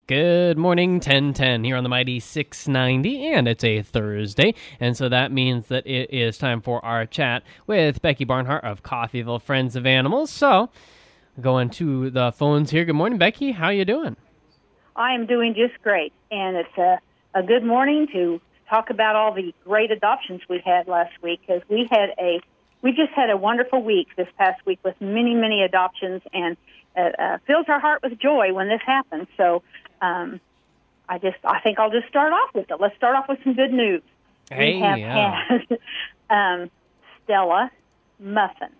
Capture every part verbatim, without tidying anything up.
Good morning, ten ten here on the Mighty six ninety, and it's a Thursday, and so that means that it is time for our chat with Becky Barnhart of Coffeyville Friends of Animals. So, going to the phones here. Good morning, Becky. How you doing? I am doing just great, and it's a, a good morning to talk about all the great adoptions we had last week, because we had a we just had a wonderful week this past week with many, many adoptions, and it uh, fills our heart with joy when this happens. So, Um, I just, I think I'll just start off with it. Let's start off with some good news. Hey, we have yeah. had um, Stella, Muffin,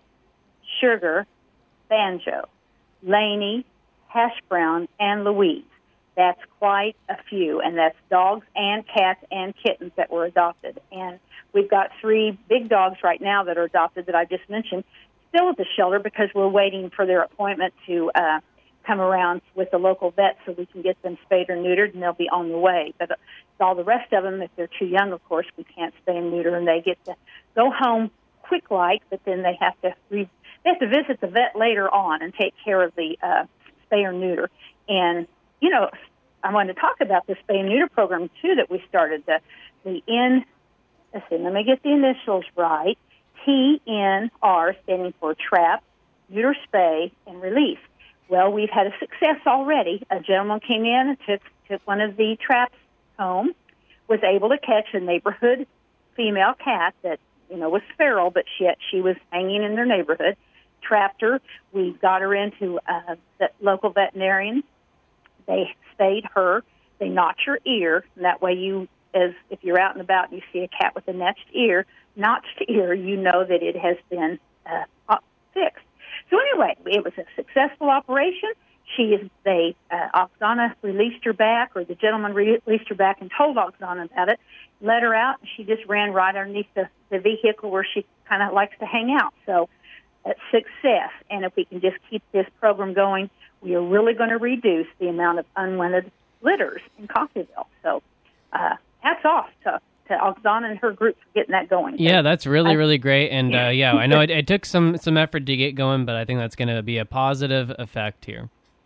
Sugar, Banjo, Lainey, Hash Brown, and Louise. That's quite a few, and that's dogs and cats and kittens that were adopted. And we've got three big dogs right now that are adopted that I just mentioned, still at the shelter because we're waiting for their appointment to uh, come around with the local vet so we can get them spayed or neutered, and they'll be on the way. But all the rest of them, if they're too young, of course, we can't spay and neuter, and they get to go home quick-like, but then they have to re- they have to visit the vet later on and take care of the uh, spay or neuter. And, you know, I wanted to talk about the spay and neuter program, too, that we started. The, the N, let's see, let me get the initials right, T N R, standing for Trap, Neuter, Spay, and Release. Well, we've had a success already. A gentleman came in and took, took one of the traps home, was able to catch a neighborhood female cat that, you know, was feral, but yet she was hanging in their neighborhood, trapped her. We got her into uh, the local veterinarian. They spayed her. They notched her ear, and that way you, as if you're out and about and you see a cat with a notched ear, notched ear, you know that it has been uh, fixed. So anyway, it was a successful operation. She is, they, uh, Oksana released her back, or the gentleman released her back and told Oksana about it, let her out, and she just ran right underneath the, the vehicle where she kind of likes to hang out. So that's success. And if we can just keep this program going, we are really going to reduce the amount of unwanted litters in Coffeyville. So uh, hats off to to Oksana and her group for getting that going. Yeah, that's really, really great. And uh, yeah, I know it, it took some, some effort to get going, but I think that's going to be a positive effect here.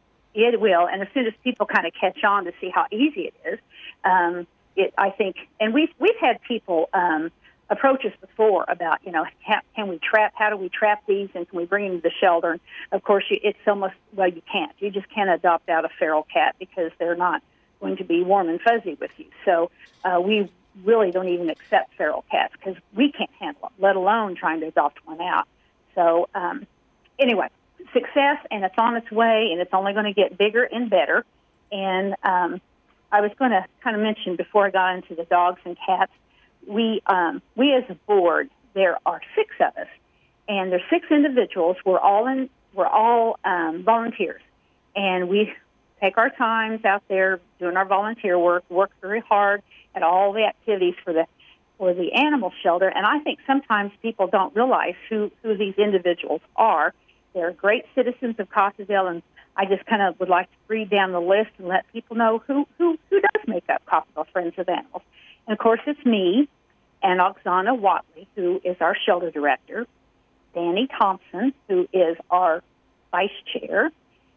It will, and as soon as people kind of catch on to see how easy it is, um, it, I think, and we've, we've had people um, approach us before about, you know, how, can we trap, how do we trap these, and can we bring them to the shelter? And of course, you, it's almost, well, you can't. You just can't adopt out a feral cat because they're not going to be warm and fuzzy with you. So uh, we really don't even accept feral cats because we can't handle it, let alone trying to adopt one out. So um, anyway, success, and it's on its way, and it's only going to get bigger and better. And um, I was going to kind of mention before I got into the dogs and cats, we um, we as a board, there are six of us, and there's six individuals. We're all in, we're all um, volunteers, and we take our times out there doing our volunteer work, work very hard at all the activities for the for the animal shelter. And I think sometimes people don't realize who, who these individuals are. They're great citizens of Coffeyville, and I just kind of would like to read down the list and let people know who, who, who does make up Coffeyville Friends of Animals. And, of course, it's me and Oksana Watley, who is our shelter director, Danny Thompson, who is our vice chair,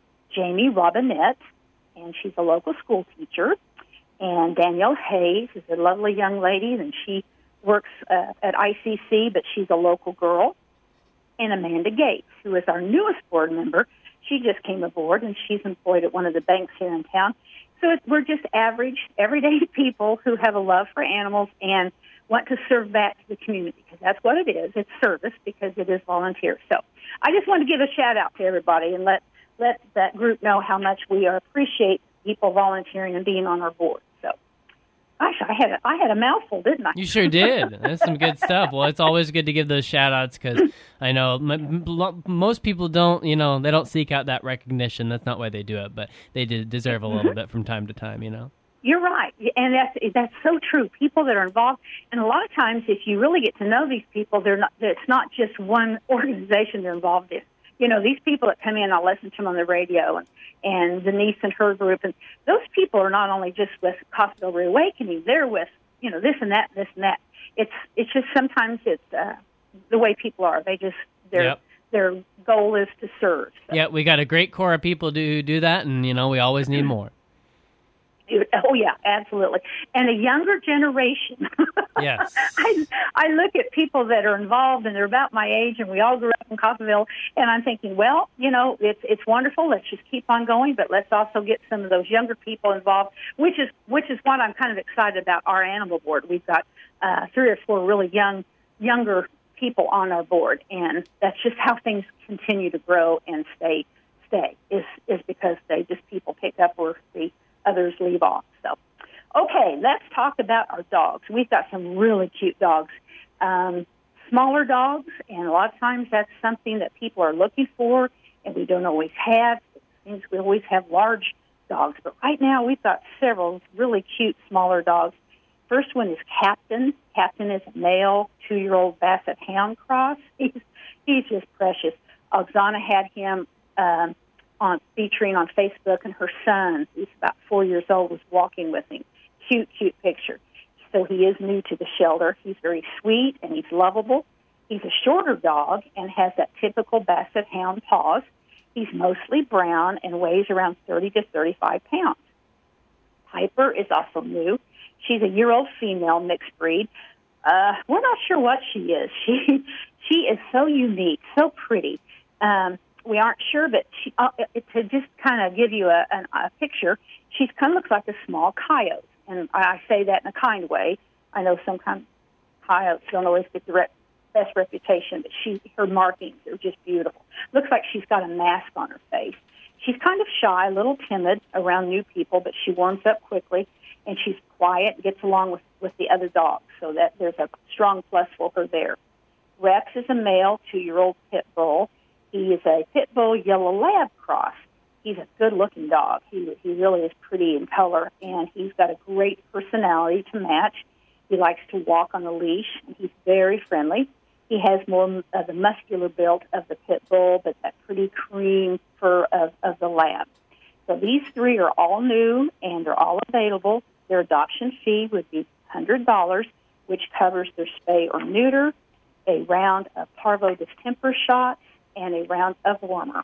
Jamie Robinette, and she's a local school teacher, and Danielle Hayes is a lovely young lady, and she works uh, at I C C, but she's a local girl, and Amanda Gates, who is our newest board member. She just came aboard, and she's employed at one of the banks here in town. So it, we're just average, everyday people who have a love for animals and want to serve back to the community, because that's what it is. It's service because it is volunteer. So I just want to give a shout-out to everybody and let let that group know how much we are, appreciate people volunteering and being on our board. So, gosh, I had a, I had a mouthful, didn't I? You sure did. That's some good stuff. Well, it's always good to give those shout-outs because I know m- m- most people don't, you know, they don't seek out that recognition. That's not why they do it, but they do deserve a little bit from time to time, you know. You're right, and that's that's so true. People that are involved, and a lot of times, if you really get to know these people, they're not. It's not just one organization they're involved in. You know, these people that come in, I listen to them on the radio, and, and Denise and her group, and those people are not only just with Coffeyville Reawakening, they're with, you know, this and that, this and that. It's it's just sometimes it's uh, the way people are. They just, their yep. their goal is to serve. So. Yeah, we got a great core of people who do that, and, you know, we always need more. Oh, yeah, absolutely. And a younger generation. Yes. I I look at people that are involved, and they're about my age, and we all grew up in Coffeyville, and I'm thinking, well, you know, it's it's wonderful. Let's just keep on going, but let's also get some of those younger people involved, which is which is what I'm kind of excited about our animal board. We've got uh, three or four really young, younger people on our board, and that's just how things continue to grow and stay stay is is because they just people pick up where the others leave off. So, okay, let's talk about our dogs. We've got some really cute dogs, um, smaller dogs, and a lot of times that's something that people are looking for, and we don't always have. It seems we always have large dogs, but right now we've got several really cute smaller dogs. First one is Captain. Captain is a male two-year-old Basset Hound cross. He's he's just precious. Oksana had him um, on featuring on Facebook, and her son, who's about four years old, was walking with him. Cute, cute picture. So he is new to the shelter. He's very sweet and he's lovable. He's a shorter dog and has that typical Basset Hound paws. He's mostly brown and weighs around thirty to thirty-five pounds. Piper is also new. She's a year-old female mixed breed. Uh, we're not sure what she is. She she is so unique, so pretty. Um, we aren't sure, but she, uh, to just kind of give you a, a, a picture, she kind of looks like a small coyote, and I say that in a kind way. I know sometimes coyotes don't always get the rep, best reputation, but she her markings are just beautiful. Looks like she's got a mask on her face. She's kind of shy, a little timid around new people, but she warms up quickly, and she's quiet and gets along with, with the other dogs, so that there's a strong plus for her there. Rex is a male two-year-old pit bull. He is a pit bull yellow lab cross. He's a good-looking dog. He he really is pretty in color, and he's got a great personality to match. He likes to walk on a leash, and he's very friendly. He has more of the muscular build of the pit bull, but that pretty cream fur of, of the lab. So these three are all new, and they're all available. Their adoption fee would be one hundred dollars, which covers their spay or neuter, a round of parvo distemper shots, and a round of warmer.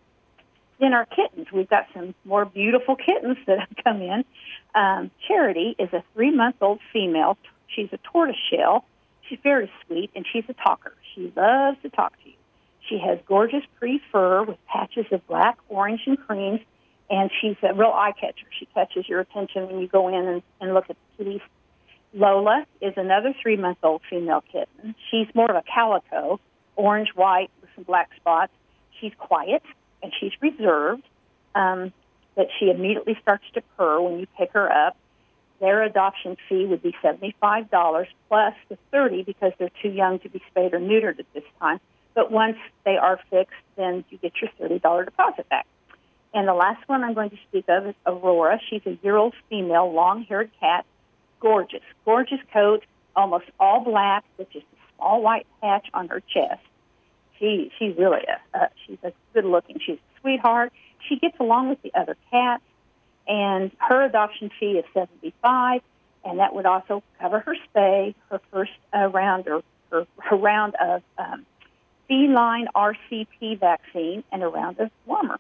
Then our kittens, we've got some more beautiful kittens that have come in. Um, Charity is a three-month-old female. She's a tortoiseshell. She's very sweet, and she's a talker. She loves to talk to you. She has gorgeous pretty fur with patches of black, orange, and creams, and she's a real eye-catcher. She catches your attention when you go in and, and look at the kitties. Lola is another three-month-old female kitten. She's more of a calico, orange-white with some black spots. She's quiet, and she's reserved, um, but she immediately starts to purr when you pick her up. Their adoption fee would be seventy-five dollars plus the thirty dollars because they're too young to be spayed or neutered at this time. But once they are fixed, then you get your thirty dollars deposit back. And the last one I'm going to speak of is Aurora. She's a year-old female, long-haired cat. Gorgeous, gorgeous coat, almost all black with just a small white patch on her chest. She, she's really a, uh, she's a good-looking. She's a sweetheart. She gets along with the other cats, and her adoption fee is seventy-five dollars, and that would also cover her spay, her first uh, round or her, her round of um, feline R C P vaccine, and a round of warmer.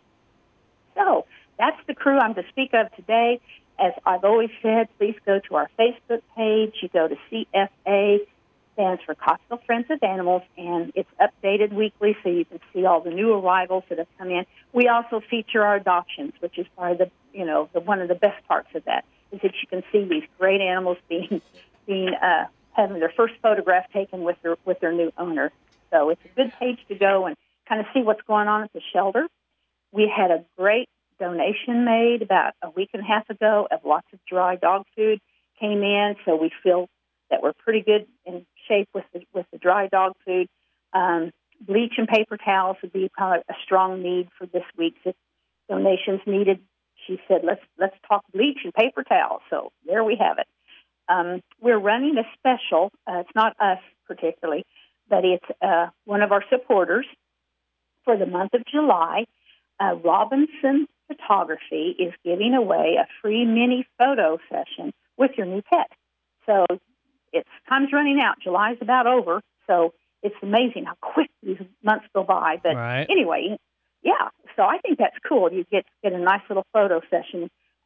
So that's the crew I'm to speak of today. As I've always said, please go to our Facebook page. You go to C F A, stands for Coffeyville Friends of Animals, and it's updated weekly so you can see all the new arrivals that have come in. We also feature our adoptions, which is probably the you know the one of the best parts of that is that you can see these great animals being being uh, having their first photograph taken with their with their new owner. So it's a good page to go and kind of see what's going on at the shelter. We had a great donation made about a week and a half ago of lots of dry dog food came in, so we feel that we're pretty good in shape with the, with the dry dog food. Um, bleach and paper towels would be kind of a strong need for this week's if donations needed. She said, let's let's talk bleach and paper towels. So there we have it. Um, we're running a special. Uh, it's not us particularly, but it's uh, one of our supporters for the month of July. Uh, Robinson Photography is giving away a free mini photo session with your new pet. So it's time's running out. July's about over, so it's amazing how quick these months go by. But right. Anyway, yeah. So I think that's cool. You get get a nice little photo session uh,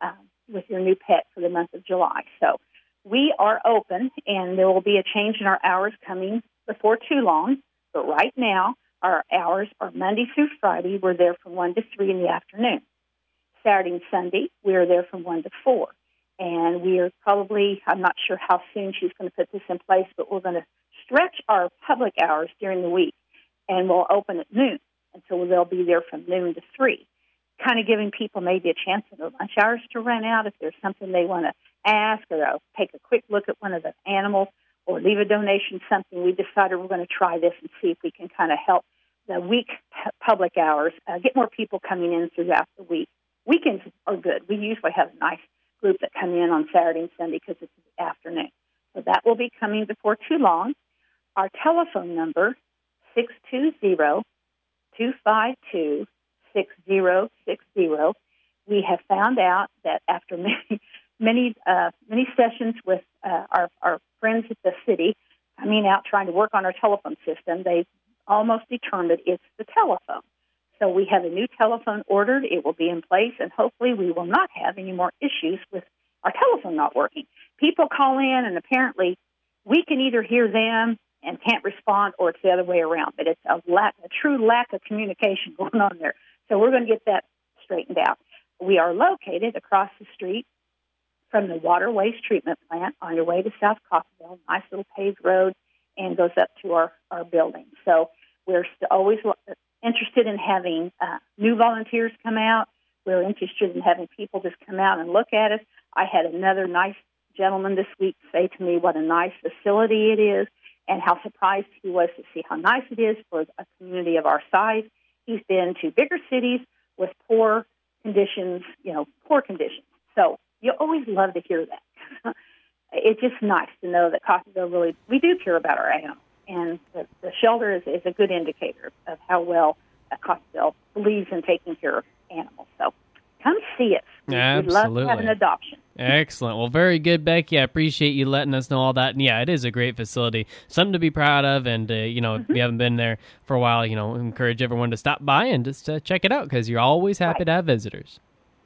with your new pet for the month of July. So we are open, and there will be a change in our hours coming before too long. But right now, our hours are Monday through Friday. We're there from one to three in the afternoon. Saturday and Sunday, we are there from one to four. And we are probably, I'm not sure how soon she's going to put this in place, but we're going to stretch our public hours during the week, and we'll open at noon. And so they'll be there from noon to three, kind of giving people maybe a chance in their lunch hours to run out if there's something they want to ask, or uh, take a quick look at one of the animals, or leave a donation, something. We decided we're going to try this and see if we can kind of help the week p- public hours, uh, get more people coming in throughout the week. Weekends are good. We usually have a nice group that come in on Saturday and Sunday because it's the afternoon. So that will be coming before too long. Our telephone number, six two zero, two five two, six zero six zero. We have found out that after many many uh, many sessions with uh, our, our friends at the city coming out trying to work on our telephone system, they've almost determined it's the telephone. So we have a new telephone ordered. It will be in place, and hopefully we will not have any more issues with our telephone not working. People call in, and apparently we can either hear them and can't respond, or it's the other way around. But it's a, lack, a true lack of communication going on there. So we're going to get that straightened out. We are located across the street from the water waste treatment plant on your way to South Coffeyville, nice little paved road, and goes up to our, our building. So we're st- always interested in having uh, new volunteers come out. We're interested in having people just come out and look at us. I had another nice gentleman this week say to me what a nice facility it is and how surprised he was to see how nice it is for a community of our size. He's been to bigger cities with poor conditions, you know, poor conditions. So you always love to hear that. It's just nice to know that Coffeyville really, we do care about our animals. And the, the shelter is, is a good indicator of how well uh, Coffeyville believes in taking care of animals. So come see us. We, Absolutely. We'd love to have an adoption. Excellent. Well, very good, Becky. I appreciate you letting us know all that. And yeah, it is a great facility, something to be proud of. And, uh, you know, Mm-hmm. if you haven't been there for a while, you know, encourage everyone to stop by and just uh, check it out, because you're always happy Right. to have visitors.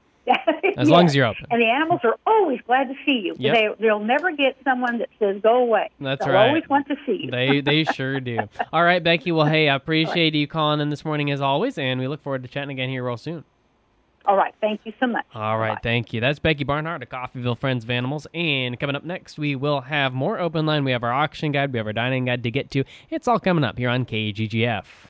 As long as you're open. And the animals are always glad to see you. Yep. They, they'll never get someone that says, go away. That's They'll right. always want to see you. They they sure do. All right, Becky. Well, hey, I appreciate you calling in this morning as always, and we look forward to chatting again here real soon. All right. Thank you so much. All right, Bye. thank you. That's Becky Barnhart of Coffeyville Friends of Animals. And coming up next, we will have more Open Line. We have our auction guide. We have our dining guide to get to. It's all coming up here on K G G F.